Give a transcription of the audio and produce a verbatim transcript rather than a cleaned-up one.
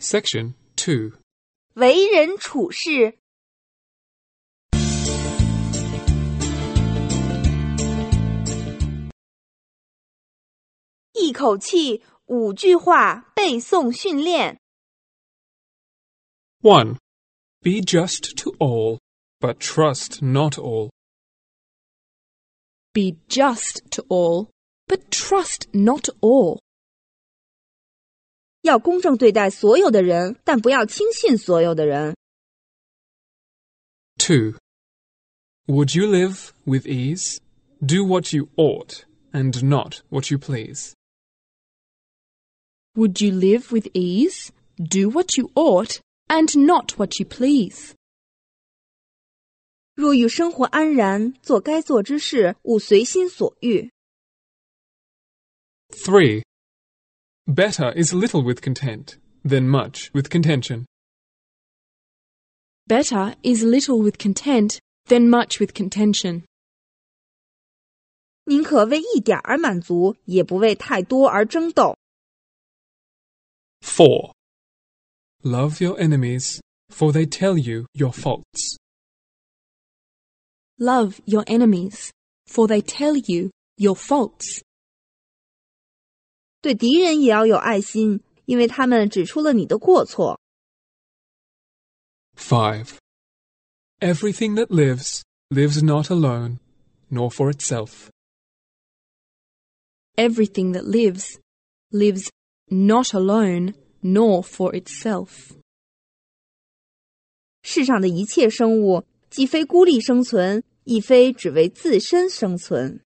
Section two. 为人处事。一口气五句话背诵训练。 one. Be just to all, but trust not all. Be just to all, but trust not all. 要公正对待所有的人，但不要轻信所有的人。 two. Would you live with ease? Do what you ought, and not what you please. Would you live with ease? Do what you ought, and not what you please. 若欲生活安然，做该做之事，勿随心所欲。 three. Better is little with content than much with contention. Better is little with content than much with contention. 宁可为一点而满足，也不为太多而争斗。 four. Love your enemies, for they tell you your faults. Love your enemies, for they tell you your faults. 对敌人也要有爱心，因为他们指出了你的过错。 five. Everything that lives, lives not alone, nor for itself. Everything that lives, lives not alone, nor for itself. 世上的一切生物，既非孤立生存，亦非只为自身生存。